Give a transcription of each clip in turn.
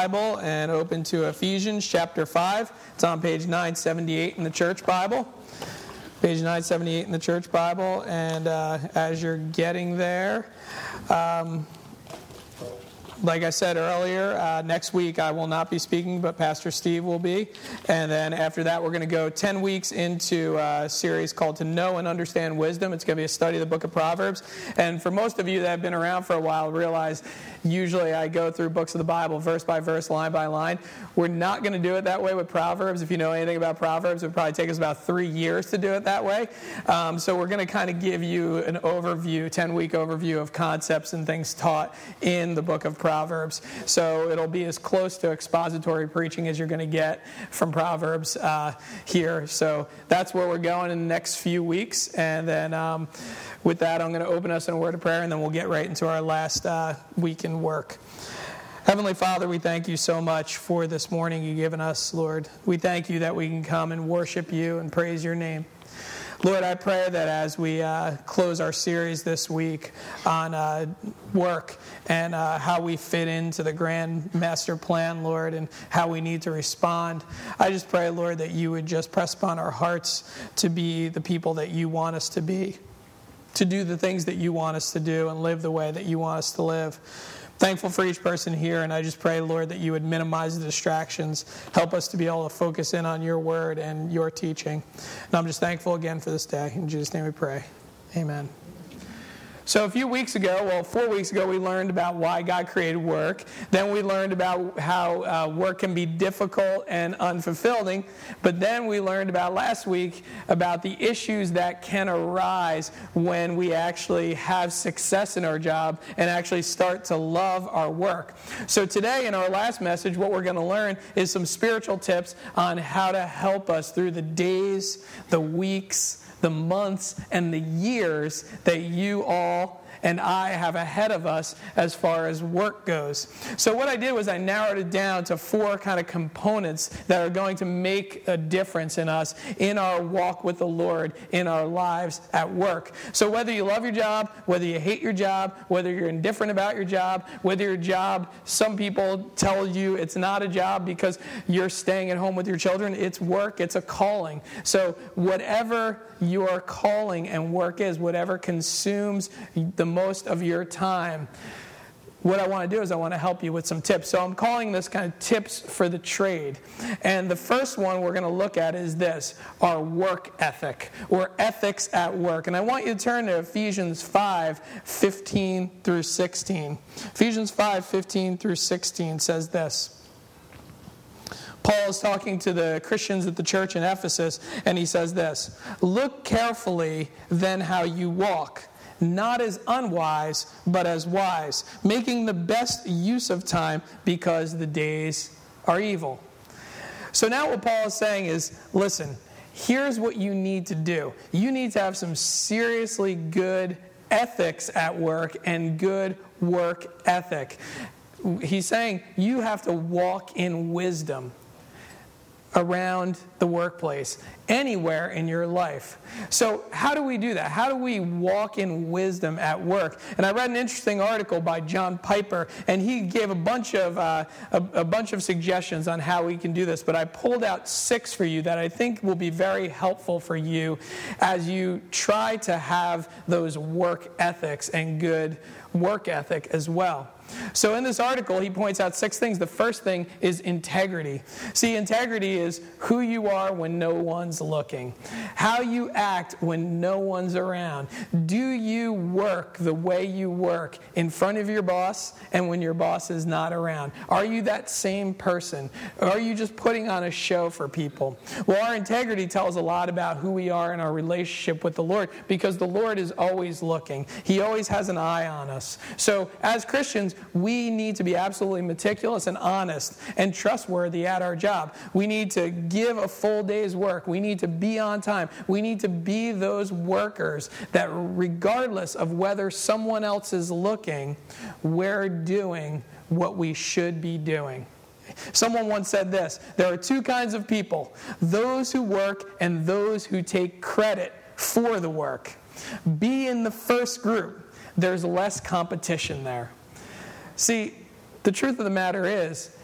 Bible and open to Ephesians chapter 5. It's on page 978 in the Church Bible. Page 978 in the Church Bible. And as you're getting there, like I said earlier, next week I will not be speaking, but Pastor Steve will be. And then after that, we're going to go 10 weeks into a series called To Know and Understand Wisdom. It's going to be a study of the book of Proverbs. And for most of you that have been around for a while, realize usually I go through books of the Bible verse by verse, line by line. We're not going to do it that way with Proverbs. If you know anything about Proverbs, it would probably take us about 3 years to do it that way. So we're going to kind of give you an overview, 10-week overview of concepts and things taught in the book of Proverbs. So it'll be as close to expository preaching as you're going to get from Proverbs here. So that's where we're going in the next few weeks. And then with that, I'm going to open us in a word of prayer, and then we'll get right into our last week in work. Heavenly Father, we thank you so much for this morning you've given us, Lord. We thank you that we can come and worship you and praise your name. Lord, I pray that as we close our series this week on work and how we fit into the grand master plan, Lord, and how we need to respond, I just pray, Lord, that you would just press upon our hearts to be the people that you want us to be, to do the things that you want us to do and live the way that you want us to live. Thankful for each person here, and I just pray, Lord, that you would minimize the distractions. Help us to be able to focus in on your word and your teaching. And I'm just thankful again for this day. In Jesus' name we pray. Amen. So a few weeks ago, 4 weeks ago, we learned about why God created work. Then we learned about how work can be difficult and unfulfilling. But then we learned about last week about the issues that can arise when we actually have success in our job and actually start to love our work. So today in our last message, what we're going to learn is some spiritual tips on how to help us through the days, the weeks, the months, and the years that you all and I have ahead of us as far as work goes. So what I did was I narrowed it down to 4 kind of components that are going to make a difference in us, in our walk with the Lord, in our lives at work. So whether you love your job, whether you hate your job, whether you're indifferent about your job, whether your job, some people tell you it's not a job because you're staying at home with your children, it's work, it's a calling. So whatever your calling and work is, whatever consumes the most of your time, what I want to do is I want to help you with some tips. So I'm calling this kind of tips for the trade. And the first one we're going to look at is this, our work ethic, or ethics at work. And I want you to turn to Ephesians 5:15 through 16. Ephesians 5:15 through 16 says this. Paul is talking to the Christians at the church in Ephesus, and he says this, "Look carefully then how you walk, not as unwise, but as wise, making the best use of time because the days are evil." So now what Paul is saying is, listen, here's what you need to do. You need to have some seriously good ethics at work and good work ethic. He's saying you have to walk in wisdom around the workplace, anywhere in your life. So how do we do that? How do we walk in wisdom at work? And I read an interesting article by John Piper, and he gave a bunch of suggestions on how we can do this. But I pulled out 6 for you that I think will be very helpful for you as you try to have those work ethics and good work ethic as well. So in this article, he points out 6 things. The first thing is integrity. See, integrity is who you are when no one's looking. How you act when no one's around. Do you work the way you work in front of your boss and when your boss is not around? Are you that same person? Or are you just putting on a show for people? Well, our integrity tells a lot about who we are in our relationship with the Lord, because the Lord is always looking. He always has an eye on us. So as Christians, we need to be absolutely meticulous and honest and trustworthy at our job. We need to give a full day's work. We need to be on time. We need to be those workers that regardless of whether someone else is looking, we're doing what we should be doing. Someone once said this, there are 2 kinds of people, those who work and those who take credit for the work. Be in the first group. There's less competition there. See, the truth of the matter is,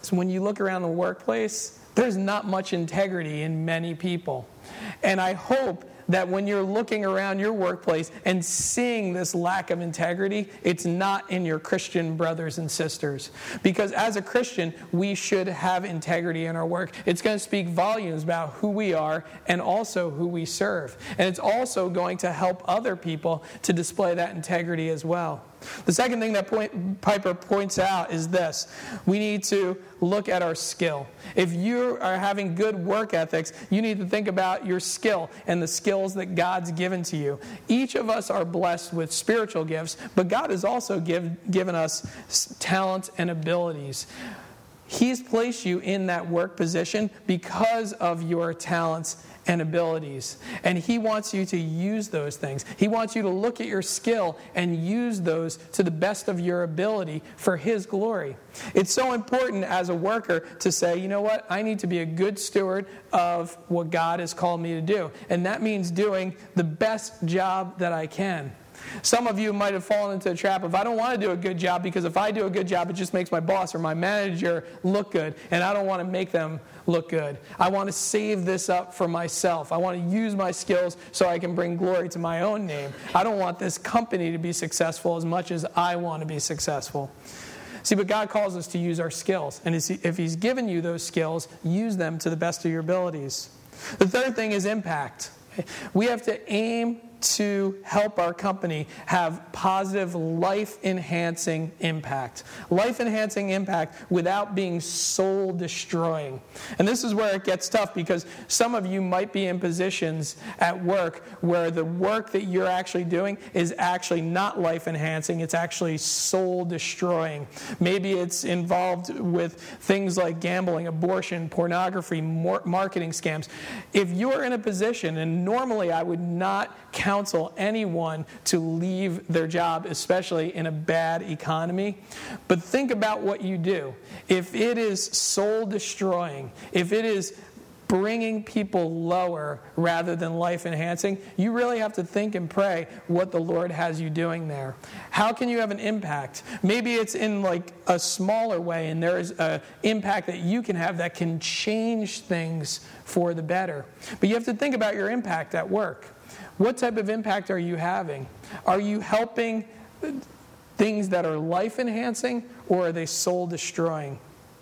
is when you look around the workplace, there's not much integrity in many people. And I hope that when you're looking around your workplace and seeing this lack of integrity, it's not in your Christian brothers and sisters. Because as a Christian, we should have integrity in our work. It's going to speak volumes about who we are and also who we serve. And it's also going to help other people to display that integrity as well. The second thing that Piper points out is this. We need to look at our skill. If you are having good work ethics, you need to think about your skill and the skills that God's given to you. Each of us are blessed with spiritual gifts, but God has also given us talents and abilities. He's placed you in that work position because of your talents and abilities. And He wants you to use those things. He wants you to look at your skill and use those to the best of your ability for His glory. It's so important as a worker to say, you know what, I need to be a good steward of what God has called me to do. And that means doing the best job that I can. Some of you might have fallen into the trap of, I don't want to do a good job because if I do a good job, it just makes my boss or my manager look good, and I don't want to make them look good. I want to save this up for myself. I want to use my skills so I can bring glory to my own name. I don't want this company to be successful as much as I want to be successful. See, but God calls us to use our skills, and if He's given you those skills, use them to the best of your abilities. The third thing is impact. We have to aim to help our company have positive, life-enhancing impact. Life-enhancing impact without being soul-destroying. And this is where it gets tough because some of you might be in positions at work where the work that you're actually doing is actually not life-enhancing, it's actually soul-destroying. Maybe it's involved with things like gambling, abortion, pornography, marketing scams. If you're in a position, and normally I would not counsel anyone to leave their job, especially in a bad economy. But think about what you do. If it is soul-destroying, if it is bringing people lower rather than life-enhancing, you really have to think and pray what the Lord has you doing there. How can you have an impact? Maybe it's in like a smaller way, and there is an impact that you can have that can change things for the better. But you have to think about your impact at work. What type of impact are you having? Are you helping things that are life-enhancing, or are they soul-destroying?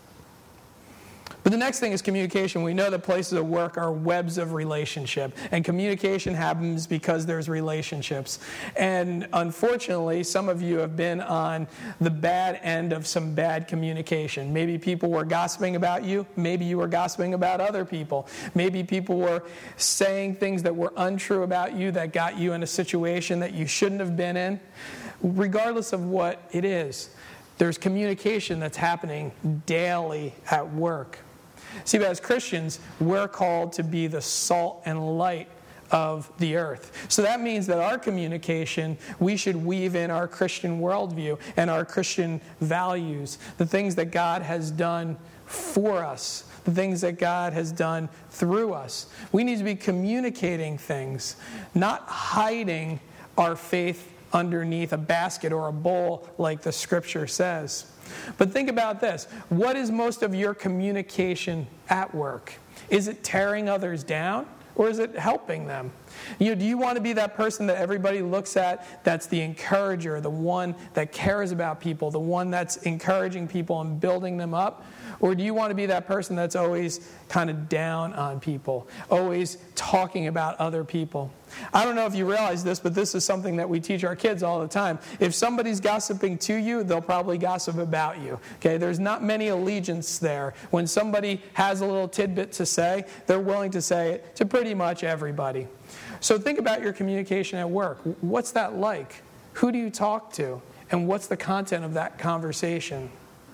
But the next thing is communication. We know that places of work are webs of relationship, and communication happens because there's relationships. And unfortunately, some of you have been on the bad end of some bad communication. Maybe people were gossiping about you. Maybe you were gossiping about other people. Maybe people were saying things that were untrue about you that got you in a situation that you shouldn't have been in. Regardless of what it is, there's communication that's happening daily at work. See, but as Christians, we're called to be the salt and light of the earth. So that means that our communication, we should weave in our Christian worldview and our Christian values, the things that God has done for us, the things that God has done through us. We need to be communicating things, not hiding our faith underneath a basket or a bowl like the Scripture says. But think about this. What is most of your communication at work? Is it tearing others down, or is it helping them? Do you want to be that person that everybody looks at that's the encourager, the one that cares about people, the one that's encouraging people and building them up? Or do you want to be that person that's always kind of down on people, always talking about other people? I don't know if you realize this, but this is something that we teach our kids all the time. If somebody's gossiping to you, they'll probably gossip about you. Okay, there's not many allegiance there. When somebody has a little tidbit to say, they're willing to say it to pretty much everybody. So think about your communication at work. What's that like? Who do you talk to? And what's the content of that conversation?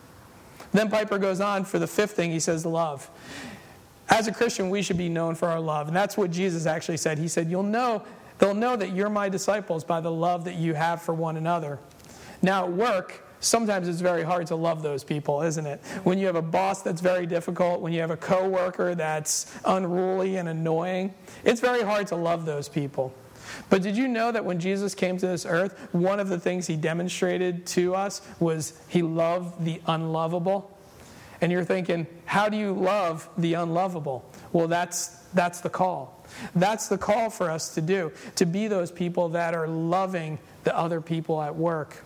Then Piper goes on for the fifth thing. He says love. As a Christian, we should be known for our love. And that's what Jesus actually said. He said, they'll know that you're my disciples by the love that you have for one another. Now at work, sometimes it's very hard to love those people, isn't it? When you have a boss that's very difficult, when you have a coworker that's unruly and annoying, it's very hard to love those people. But did you know that when Jesus came to this earth, one of the things he demonstrated to us was he loved the unlovable? And you're thinking, how do you love the unlovable? Well, that's the call. That's the call for us to do, to be those people that are loving the other people at work.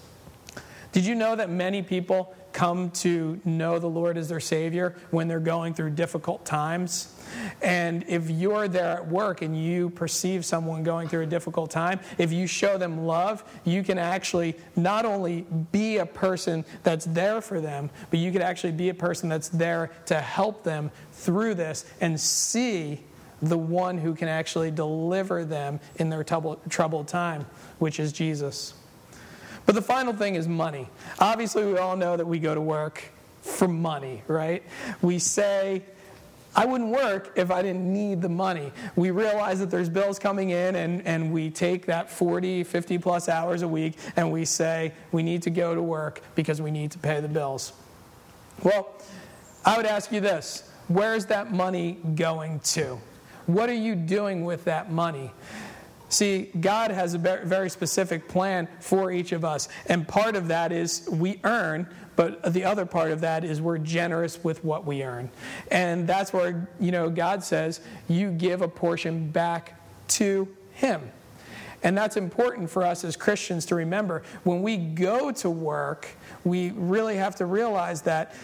Did you know that many people come to know the Lord as their Savior when they're going through difficult times? And if you're there at work and you perceive someone going through a difficult time, if you show them love, you can actually not only be a person that's there for them, but you can actually be a person that's there to help them through this and see the one who can actually deliver them in their troubled time, which is Jesus. But the final thing is money. Obviously, we all know that we go to work for money, right? We say, I wouldn't work if I didn't need the money. We realize that there's bills coming in, and we take that 40, 50 plus hours a week, and we say, we need to go to work because we need to pay the bills. Well, I would ask you this. Where's that money going to? What are you doing with that money? See, God has a very specific plan for each of us. And part of that is we earn, but the other part of that is we're generous with what we earn. And that's where, God says you give a portion back to Him. And that's important for us as Christians to remember. When we go to work, we really have to realize that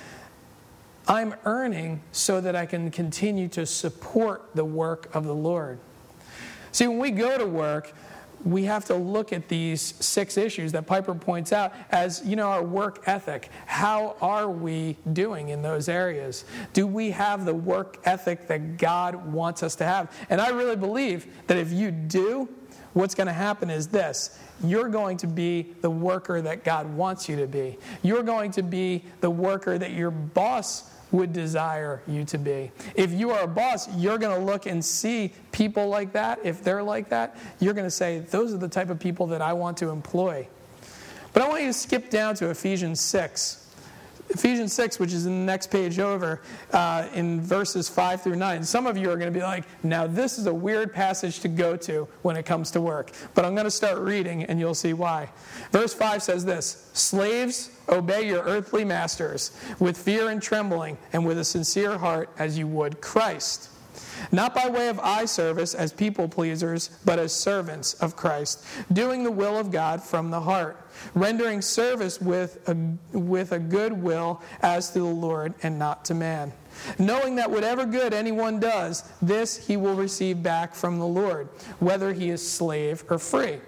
I'm earning so that I can continue to support the work of the Lord. See, when we go to work, we have to look at these 6 issues that Piper points out as, our work ethic. How are we doing in those areas? Do we have the work ethic that God wants us to have? And I really believe that if you do, what's going to happen is this. You're going to be the worker that God wants you to be. You're going to be the worker that your boss would desire you to be. If you are a boss, you're going to look and see people like that. If they're like that, you're going to say, those are the type of people that I want to employ. But I want you to skip down to Ephesians 6. Ephesians 6, which is in the next page over, in verses 5 through 9. Some of you are going to be like, now this is a weird passage to go to when it comes to work. But I'm going to start reading and you'll see why. Verse 5 says this, slaves, obey your earthly masters with fear and trembling and with a sincere heart as you would Christ. Not by way of eye service as people pleasers, but as servants of Christ, doing the will of God from the heart, rendering service with a good will as to the Lord and not to man, knowing that whatever good anyone does, this he will receive back from the Lord, whether he is slave or free.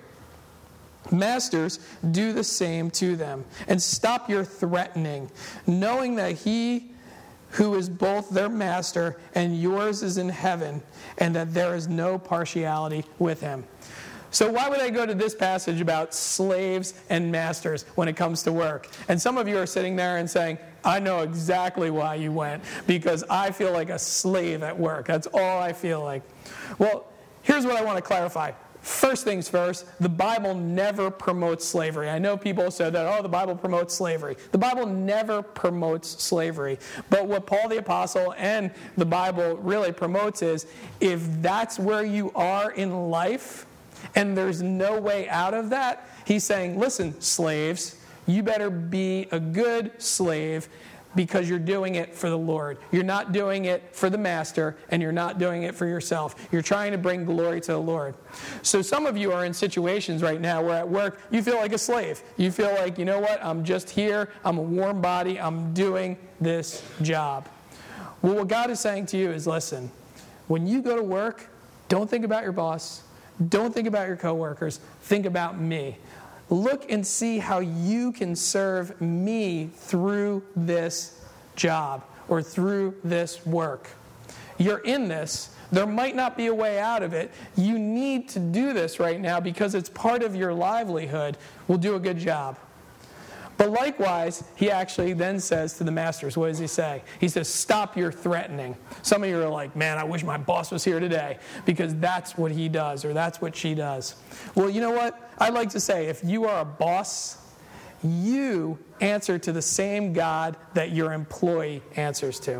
Masters, do the same to them, and stop your threatening, knowing that he who is both their master and yours is in heaven, and that there is no partiality with him. So why would I go to this passage about slaves and masters when it comes to work? And some of you are sitting there and saying, I know exactly why you went, because I feel like a slave at work. That's all I feel like. Well, here's what I want to clarify. First things first, the Bible never promotes slavery. I know people said that, the Bible promotes slavery. The Bible never promotes slavery. But what Paul the Apostle and the Bible really promotes is, if that's where you are in life and there's no way out of that, he's saying, listen, slaves, you better be a good slave because you're doing it for the Lord. You're not doing it for the master, and you're not doing it for yourself. You're trying to bring glory to the Lord. So some of you are in situations right now where at work you feel like a slave. You feel like, you know what, I'm just here, I'm a warm body, I'm doing this job. Well, what God is saying to you is, listen, when you go to work, don't think about your boss, don't think about your coworkers, think about me. Look and see how you can serve me through this job or through this work. You're in this. There might not be a way out of it. You need to do this right now because it's part of your livelihood. We'll do a good job. But likewise, he actually then says to the masters, what does he say? He says, stop your threatening. Some of you are like, man, I wish my boss was here today, because that's what he does, or that's what she does. Well, you know what? I'd like to say, if you are a boss, you answer to the same God that your employee answers to.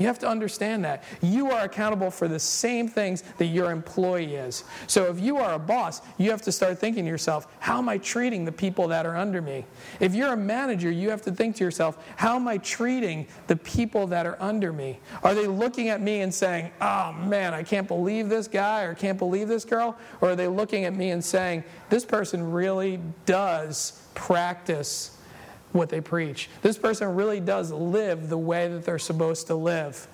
You have to understand that. You are accountable for the same things that your employee is. So if you are a boss, you have to start thinking to yourself, how am I treating the people that are under me? If you're a manager, you have to think to yourself, how am I treating the people that are under me? Are they looking at me and saying, oh man, I can't believe this guy or can't believe this girl? Or are they looking at me and saying, this person really does practice what they preach. This person really does live the way that they're supposed to live.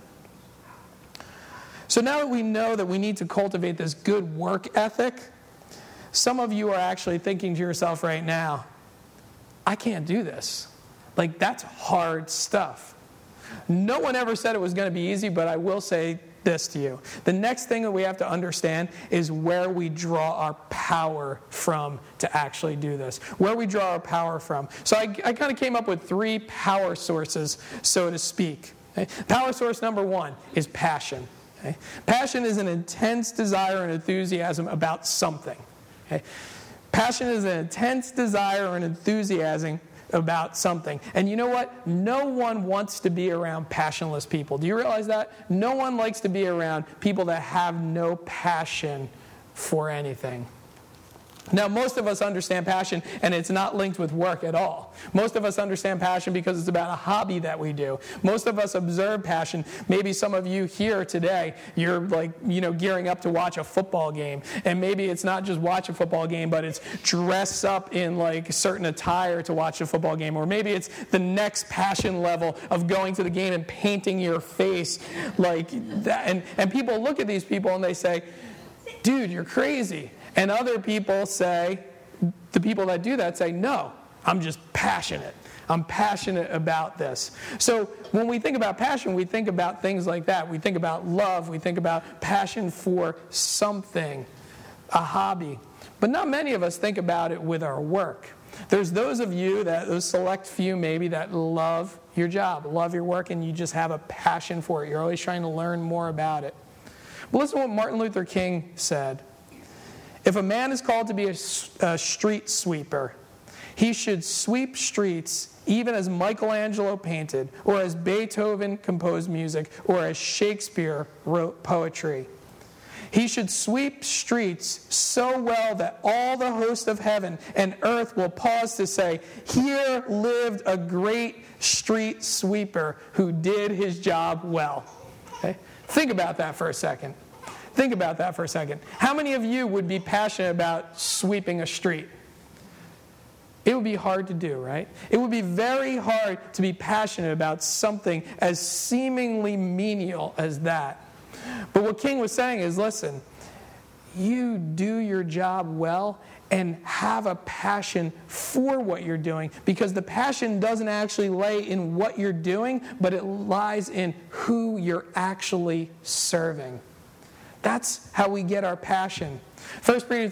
So now that we know that we need to cultivate this good work ethic, some of you are actually thinking to yourself right now, I can't do this. Like, that's hard stuff. No one ever said it was going to be easy, but I will say this to you. The next thing that we have to understand is where we draw our power from to actually do this. Where we draw our power from. So I kind of came up with 3 power sources, so to speak. Okay? Power source number 1 is passion. Okay? Passion is an intense desire and enthusiasm about something. Okay? Passion is an intense desire and enthusiasm about something. And you know what? No one wants to be around passionless people. Do you realize that? No one likes to be around people that have no passion for anything. Now, most of us understand passion, and it's not linked with work at all. Most of us understand passion because it's about a hobby that we do. Most of us observe passion. Maybe some of you here today, you're gearing up to watch a football game. And maybe it's not just watch a football game, but it's dress up in like certain attire to watch a football game. Or maybe it's the next passion level of going to the game and painting your face like that. And people look at these people and they say, dude, you're crazy. And other people say, the people that do that say, no, I'm just passionate. I'm passionate about this. So when we think about passion, we think about things like that. We think about love. We think about passion for something, a hobby. But not many of us think about it with our work. There's those of you, those select few maybe, that love your job, love your work, and you just have a passion for it. You're always trying to learn more about it. But listen to what Martin Luther King said. If a man is called to be a street sweeper, he should sweep streets even as Michelangelo painted, or as Beethoven composed music, or as Shakespeare wrote poetry. He should sweep streets so well that all the host of heaven and earth will pause to say, here lived a great street sweeper who did his job well. Okay? Think about that for a second. Think about that for a second. How many of you would be passionate about sweeping a street? It would be hard to do, right? It would be very hard to be passionate about something as seemingly menial as that. But what King was saying is, listen, you do your job well and have a passion for what you're doing, because the passion doesn't actually lay in what you're doing, but it lies in who you're actually serving. That's how we get our passion. 1 Peter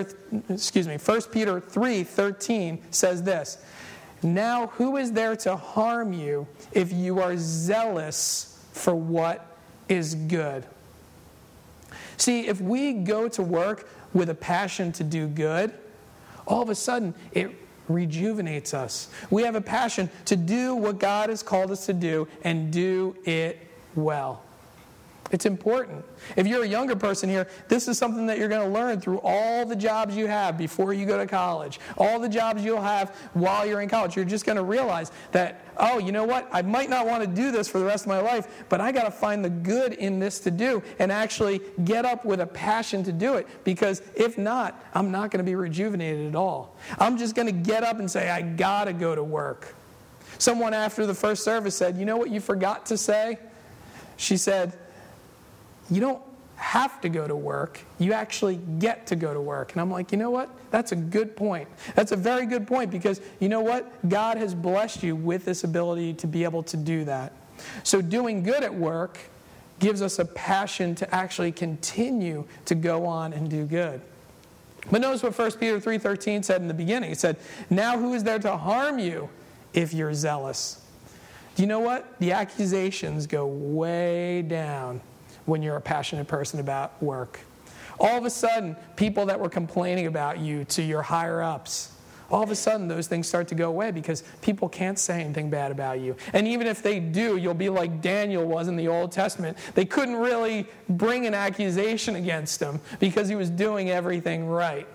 3:13 says this, now who is there to harm you if you are zealous for what is good? See, if we go to work with a passion to do good, all of a sudden it rejuvenates us. We have a passion to do what God has called us to do and do it well. It's important. If you're a younger person here, this is something that you're going to learn through all the jobs you have before you go to college, all the jobs you'll have while you're in college. You're just going to realize that, oh, you know what? I might not want to do this for the rest of my life, but I got to find the good in this to do and actually get up with a passion to do it, because if not, I'm not going to be rejuvenated at all. I'm just going to get up and say, I got to go to work. Someone after the first service said, you know what you forgot to say? She said, you don't have to go to work. You actually get to go to work. And I'm like, you know what? That's a good point. That's a very good point, because you know what? God has blessed you with this ability to be able to do that. So doing good at work gives us a passion to actually continue to go on and do good. But notice what 1 Peter 3:13 said in the beginning. It said, now who is there to harm you if you're zealous? Do you know what? The accusations go way down when you're a passionate person about work. All of a sudden, people that were complaining about you to your higher ups, all of a sudden those things start to go away because people can't say anything bad about you. And even if they do, you'll be like Daniel was in the Old Testament. They couldn't really bring an accusation against him because he was doing everything right.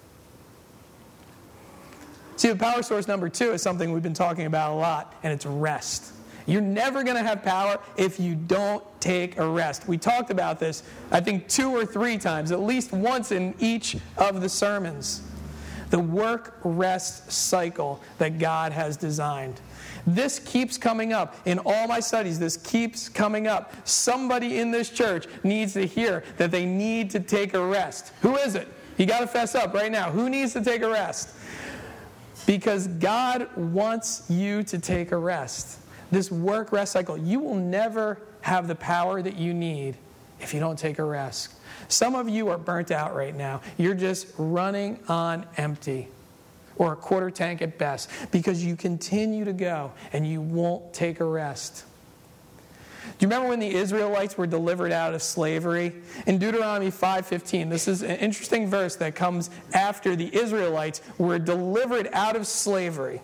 See, the power source number 2 is something we've been talking about a lot, and it's rest. You're never going to have power if you don't take a rest. We talked about this, I think, 2 or 3 times, at least once in each of the sermons. The work-rest cycle that God has designed. This keeps coming up. In all my studies, this keeps coming up. Somebody in this church needs to hear that they need to take a rest. Who is it? You got to fess up right now. Who needs to take a rest? Because God wants you to take a rest. This work-rest cycle. You will never have the power that you need if you don't take a rest. Some of you are burnt out right now. You're just running on empty, or a quarter tank at best, because you continue to go and you won't take a rest. Do you remember when the Israelites were delivered out of slavery? In Deuteronomy 5:15, this is an interesting verse that comes after the Israelites were delivered out of slavery.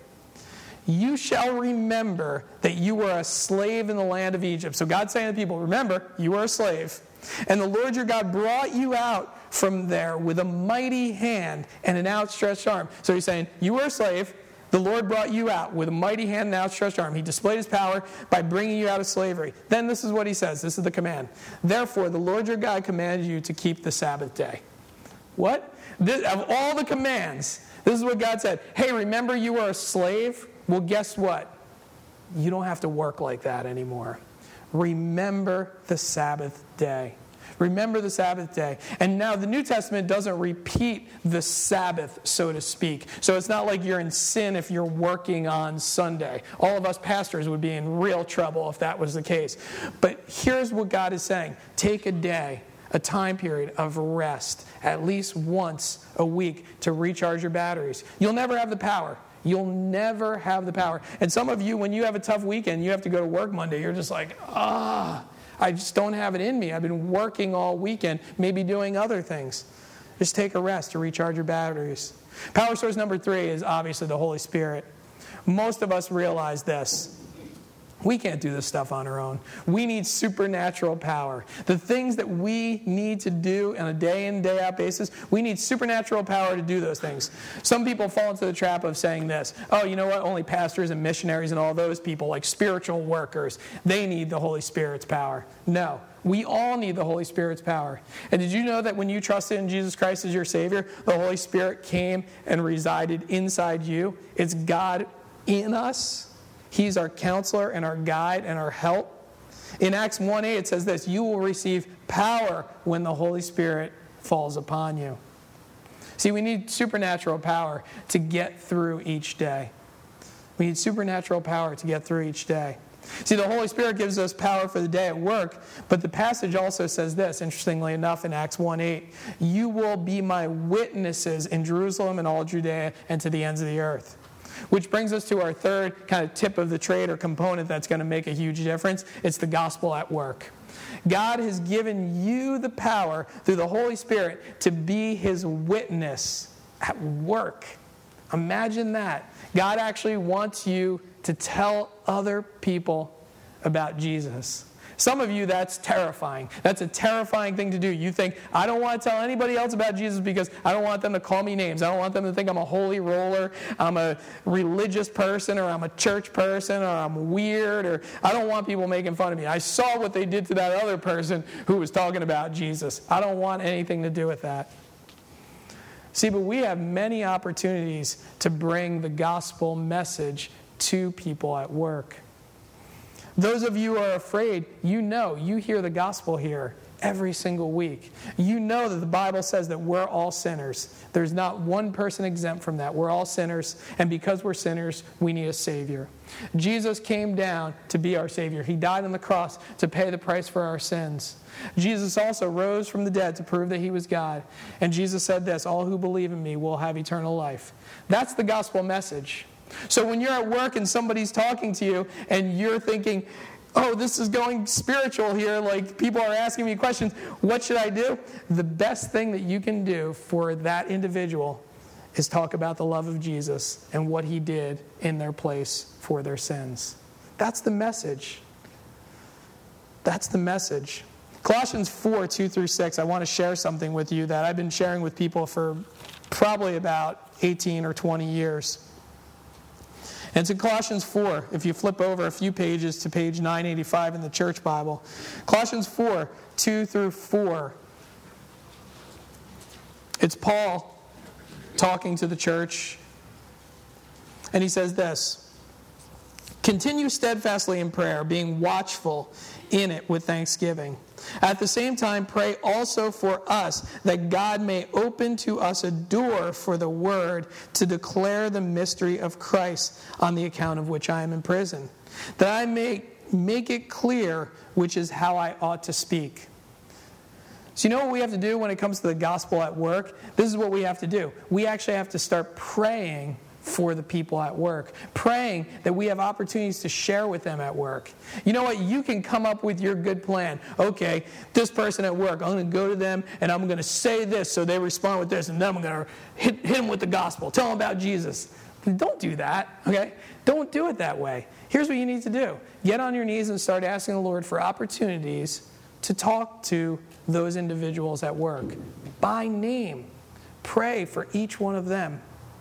You shall remember that you were a slave in the land of Egypt. So God's saying to people, remember, you were a slave. And the Lord your God brought you out from there with a mighty hand and an outstretched arm. So he's saying, you were a slave. The Lord brought you out with a mighty hand and outstretched arm. He displayed his power by bringing you out of slavery. Then this is what he says. This is the command. Therefore, the Lord your God commanded you to keep the Sabbath day. What? Of all the commands, this is what God said. Hey, remember you were a slave? Well, guess what? You don't have to work like that anymore. Remember the Sabbath day. Remember the Sabbath day. And now the New Testament doesn't repeat the Sabbath, so to speak. So it's not like you're in sin if you're working on Sunday. All of us pastors would be in real trouble if that was the case. But here's what God is saying. Take a day, a time period of rest, at least once a week to recharge your batteries. You'll never have the power. You'll never have the power. And some of you, when you have a tough weekend, you have to go to work Monday, you're just like, I just don't have it in me. I've been working all weekend, maybe doing other things. Just take a rest to recharge your batteries. Power source number 3 is obviously the Holy Spirit. Most of us realize this. We can't do this stuff on our own. We need supernatural power. The things that we need to do on a day in, day out basis, we need supernatural power to do those things. Some people fall into the trap of saying this, oh, you know what, only pastors and missionaries and all those people, like spiritual workers, they need the Holy Spirit's power. No, we all need the Holy Spirit's power. And did you know that when you trusted in Jesus Christ as your Savior, the Holy Spirit came and resided inside you? It's God in us. He's our counselor and our guide and our help. In Acts 1:8 it says this, you will receive power when the Holy Spirit falls upon you. See, we need supernatural power to get through each day. We need supernatural power to get through each day. See, the Holy Spirit gives us power for the day at work, but the passage also says this, interestingly enough, in Acts 1:8, you will be my witnesses in Jerusalem and all Judea and to the ends of the earth. Which brings us to our third kind of tip of the trade or component that's going to make a huge difference. It's the gospel at work. God has given you the power through the Holy Spirit to be his witness at work. Imagine that. God actually wants you to tell other people about Jesus. Some of you, that's terrifying. That's a terrifying thing to do. You think, I don't want to tell anybody else about Jesus because I don't want them to call me names. I don't want them to think I'm a holy roller, I'm a religious person, or I'm a church person, or I'm weird, or I don't want people making fun of me. I saw what they did to that other person who was talking about Jesus. I don't want anything to do with that. See, but we have many opportunities to bring the gospel message to people at work. Those of you who are afraid, you hear the gospel here every single week. You know that the Bible says that we're all sinners. There's not one person exempt from that. We're all sinners, and because we're sinners, we need a Savior. Jesus came down to be our Savior. He died on the cross to pay the price for our sins. Jesus also rose from the dead to prove that he was God. And Jesus said this, all who believe in me will have eternal life. That's the gospel message. So when you're at work and somebody's talking to you and you're thinking, oh, this is going spiritual here, like people are asking me questions, what should I do? The best thing that you can do for that individual is talk about the love of Jesus and what he did in their place for their sins. That's the message. That's the message. Colossians 4, 2 through 6, I want to share something with you that I've been sharing with people for probably about 18 or 20 years. And it's in Colossians 4, if you flip over a few pages to page 985 in the Church Bible. Colossians 4, 2 through 4. It's Paul talking to the church, and he says this: "Continue steadfastly in prayer, being watchful in it with thanksgiving. At the same time, pray also for us, that God may open to us a door for the word to declare the mystery of Christ, on the account of which I am in prison, that I may make it clear which is how I ought to speak." So you know what we have to do when it comes to the gospel at work? This is what we have to do. We actually have to start praying for the people at work. Praying that we have opportunities to share with them at work. You know what? You can come up with your good plan. Okay, this person at work, I'm going to go to them and I'm going to say this so they respond with this, and then I'm going to hit them with the gospel. Tell them about Jesus. Don't do that, okay? Don't do it that way. Here's what you need to do. Get on your knees and start asking the Lord for opportunities to talk to those individuals at work by name. Pray for each one of them.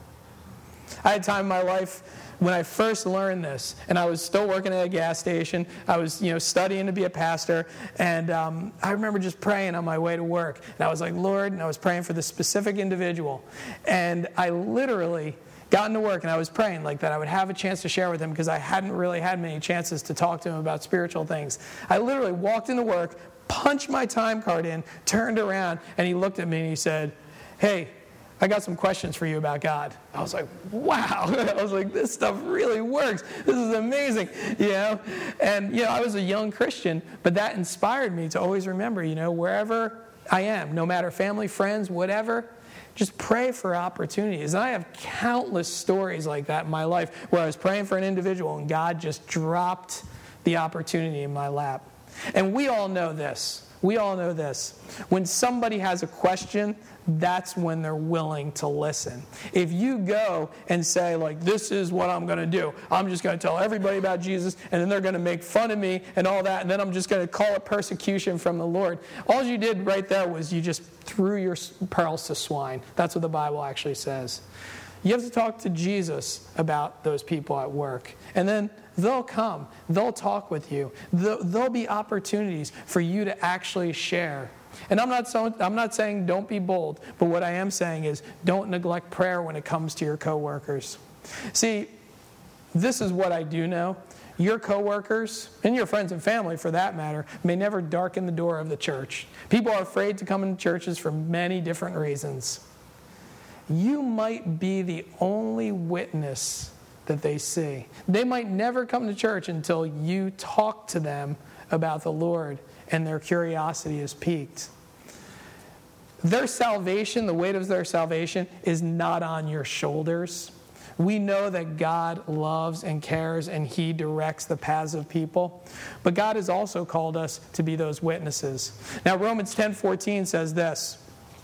I had a time in my life when I first learned this, and I was still working at a gas station. I was, studying to be a pastor, and I remember just praying on my way to work. And I was like, Lord, and I was praying for this specific individual. And I literally got into work, and I was praying like that I would have a chance to share with him, because I hadn't really had many chances to talk to him about spiritual things. I literally walked into work, punched my time card in, turned around, and he looked at me and he said, "Hey, I got some questions for you about God." I was like, wow. I was like, this stuff really works. This is amazing, And, I was a young Christian, but that inspired me to always remember, wherever I am, no matter family, friends, whatever, just pray for opportunities. And I have countless stories like that in my life where I was praying for an individual and God just dropped the opportunity in my lap. And we all know this. We all know this. When somebody has a question, that's when they're willing to listen. If you go and say, this is what I'm going to do. I'm just going to tell everybody about Jesus, and then they're going to make fun of me and all that, and then I'm just going to call it persecution from the Lord. All you did right there was you just threw your pearls to swine. That's what the Bible actually says. You have to talk to Jesus about those people at work. And then they'll come. They'll talk with you. There'll be opportunities for you to actually share. And I'm not saying don't be bold, but what I am saying is don't neglect prayer when it comes to your coworkers. See, this is what I do know. Your coworkers, and your friends and family for that matter, may never darken the door of the church. People are afraid to come into churches for many different reasons. You might be the only witness that they see. They might never come to church until you talk to them about the Lord and their curiosity is piqued. Their salvation, the weight of their salvation, is not on your shoulders. We know that God loves and cares and He directs the paths of people. But God has also called us to be those witnesses. Now, Romans 10:14 says this: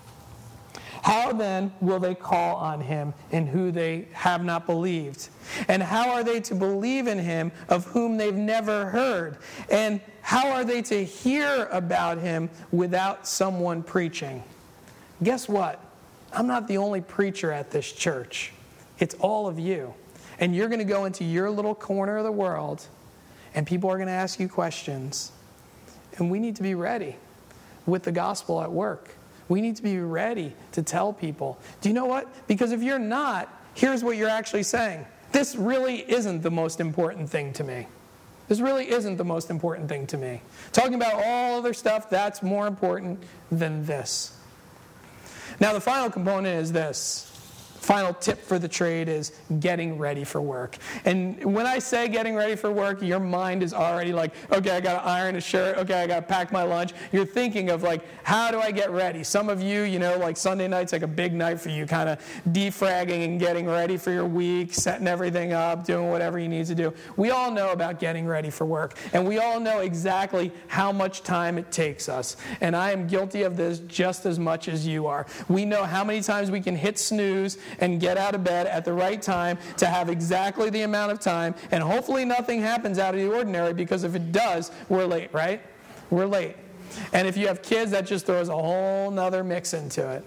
"How then will they call on Him in who they have not believed? And how are they to believe in Him of whom they've never heard? And how are they to hear about Him without someone preaching?" Guess what? I'm not the only preacher at this church. It's all of you. And you're going to go into your little corner of the world, and people are going to ask you questions. And we need to be ready with the gospel at work. We need to be ready to tell people. Do you know what? Because if you're not, here's what you're actually saying. This really isn't the most important thing to me. This really isn't the most important thing to me. Talking about all other stuff, that's more important than this. Now, the final component is this. Final tip for the trade is getting ready for work. And when I say getting ready for work, your mind is already like, okay, I got to iron a shirt. Okay, I got to pack my lunch. You're thinking of how do I get ready? Some of you, Sunday night's like a big night for you, kind of defragging and getting ready for your week, setting everything up, doing whatever you need to do. We all know about getting ready for work. And we all know exactly how much time it takes us. And I am guilty of this just as much as you are. We know how many times we can hit snooze and get out of bed at the right time to have exactly the amount of time, and hopefully nothing happens out of the ordinary, because if it does, we're late, right? We're late. And if you have kids, that just throws a whole nother mix into it.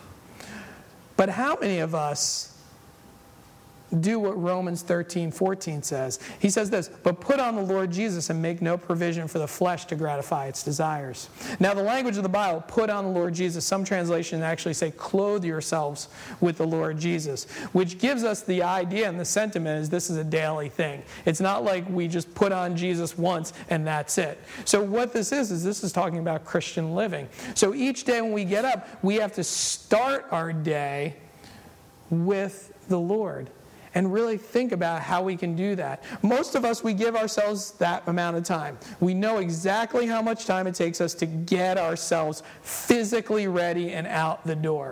But how many of us do what Romans 13:14 says? He says this, "But put on the Lord Jesus and make no provision for the flesh to gratify its desires." Now, the language of the Bible, put on the Lord Jesus, some translations actually say clothe yourselves with the Lord Jesus, which gives us the idea and the sentiment is this is a daily thing. It's not like we just put on Jesus once and that's it. So what this is this is talking about Christian living. So each day when we get up, we have to start our day with the Lord. And really think about how we can do that. Most of us, we give ourselves that amount of time. We know exactly how much time it takes us to get ourselves physically ready and out the door.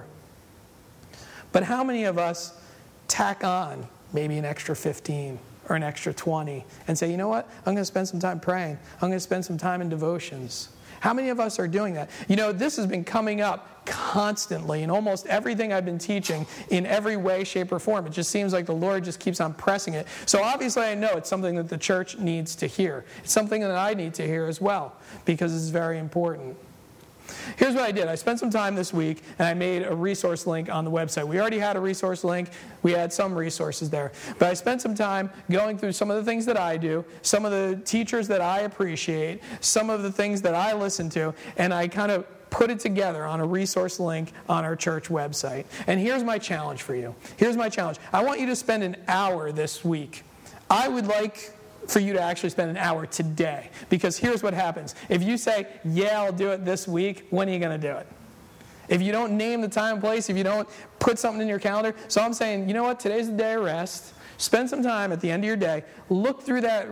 But how many of us tack on maybe an extra 15 or an extra 20 and say, you know what, I'm going to spend some time praying. I'm going to spend some time in devotions. How many of us are doing that? You know, this has been coming up constantly in almost everything I've been teaching in every way, shape, or form. It just seems like the Lord just keeps on pressing it. So obviously I know it's something that the church needs to hear. It's something that I need to hear as well, because it's very important. Here's what I did. I spent some time this week and I made a resource link on the website. We already had a resource link. We had some resources there. But I spent some time going through some of the things that I do, some of the teachers that I appreciate, some of the things that I listen to, and I kind of put it together on a resource link on our church website. And here's my challenge for you. Here's my challenge. I want you to spend an hour this week. I would like for you to actually spend an hour today. Because here's what happens. If you say, yeah, I'll do it this week, when are you going to do it? If you don't name the time and place, if you don't put something in your calendar. So I'm saying, you know what, today's the day of rest. Spend some time at the end of your day. Look through the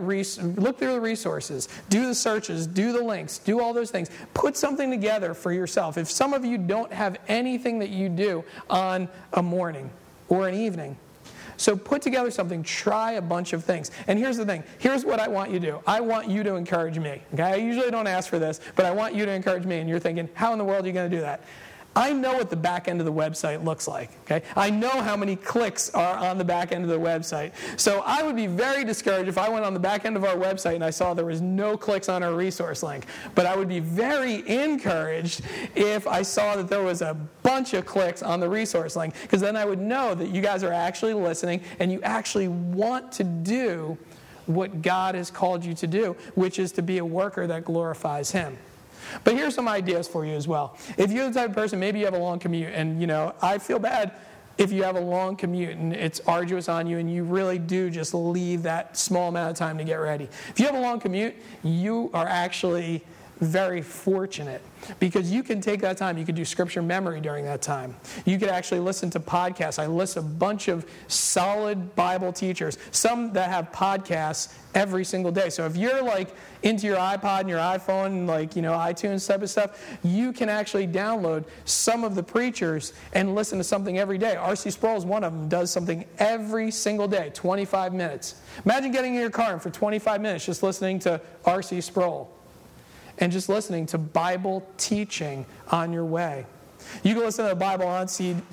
resources. Do the searches. Do the links. Do all those things. Put something together for yourself. If some of you don't have anything that you do on a morning or an evening, so put together something, try a bunch of things. And here's the thing. Here's what I want you to do. I want you to encourage me. Okay? I usually don't ask for this, but I want you to encourage me. And you're thinking, how in the world are you going to do that? I know what the back end of the website looks like. Okay? I know how many clicks are on the back end of the website. So I would be very discouraged if I went on the back end of our website and I saw there was no clicks on our resource link. But I would be very encouraged if I saw that there was a bunch of clicks on the resource link, because then I would know that you guys are actually listening and you actually want to do what God has called you to do, which is to be a worker that glorifies Him. But here's some ideas for you as well. If you're the type of person, maybe you have a long commute, and I feel bad if you have a long commute and it's arduous on you and you really do just leave that small amount of time to get ready. If you have a long commute, you are actually very fortunate, because you can take that time. You could do scripture memory during that time. You could actually listen to podcasts. I list a bunch of solid Bible teachers, some that have podcasts every single day. So if you're like into your iPod and your iPhone and iTunes type of stuff, you can actually download some of the preachers and listen to something every day. R.C. Sproul is one of them, does something every single day, 25 minutes. Imagine getting in your car and for 25 minutes just listening to R.C. Sproul and just listening to Bible teaching on your way. You can listen to the Bible on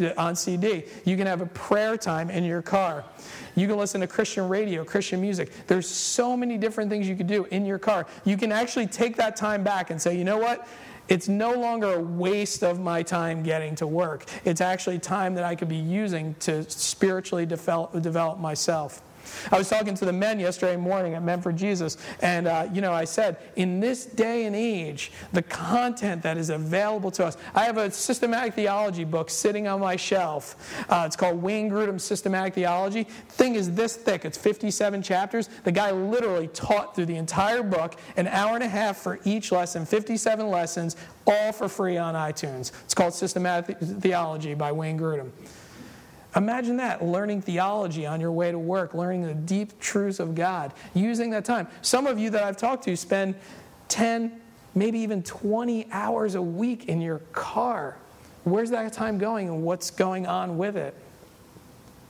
CD. You can have a prayer time in your car. You can listen to Christian radio, Christian music. There's so many different things you can do in your car. You can actually take that time back and say, you know what? It's no longer a waste of my time getting to work. It's actually time that I could be using to spiritually develop myself. I was talking to the men yesterday morning at Men for Jesus, and I said, in this day and age, the content that is available to us. I have a systematic theology book sitting on my shelf. It's called Wayne Grudem's Systematic Theology. Thing is this thick. It's 57 chapters. The guy literally taught through the entire book, an hour and a half for each lesson, 57 lessons, all for free on iTunes. It's called Systematic Theology by Wayne Grudem. Imagine that, learning theology on your way to work, learning the deep truths of God, using that time. Some of you that I've talked to spend 10, maybe even 20 hours a week in your car. Where's that time going and what's going on with it?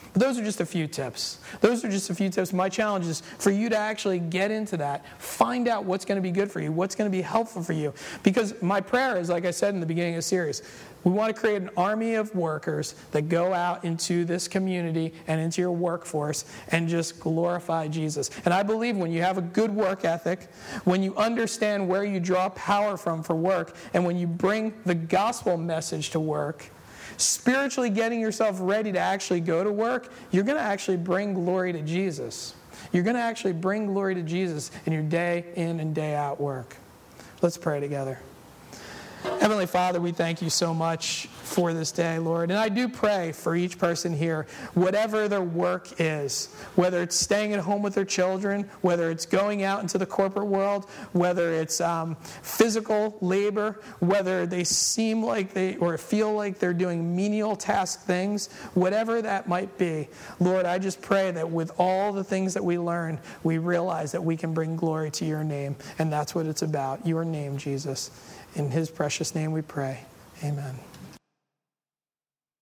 But those are just a few tips. Those are just a few tips. My challenge is for you to actually get into that. Find out what's going to be good for you, what's going to be helpful for you. Because my prayer is, like I said in the beginning of the series, we want to create an army of workers that go out into this community and into your workforce and just glorify Jesus. And I believe when you have a good work ethic, when you understand where you draw power from for work, and when you bring the gospel message to work, spiritually getting yourself ready to actually go to work, you're going to actually bring glory to Jesus. You're going to actually bring glory to Jesus in your day in and day out work. Let's pray together. Heavenly Father, we thank you so much for this day, Lord. And I do pray for each person here, whatever their work is, whether it's staying at home with their children, whether it's going out into the corporate world, whether it's physical labor, whether they seem like or feel like they're doing menial task things, whatever that might be. Lord, I just pray that with all the things that we learn, we realize that we can bring glory to your name. And that's what it's about, your name, Jesus. In his precious name we pray. Amen.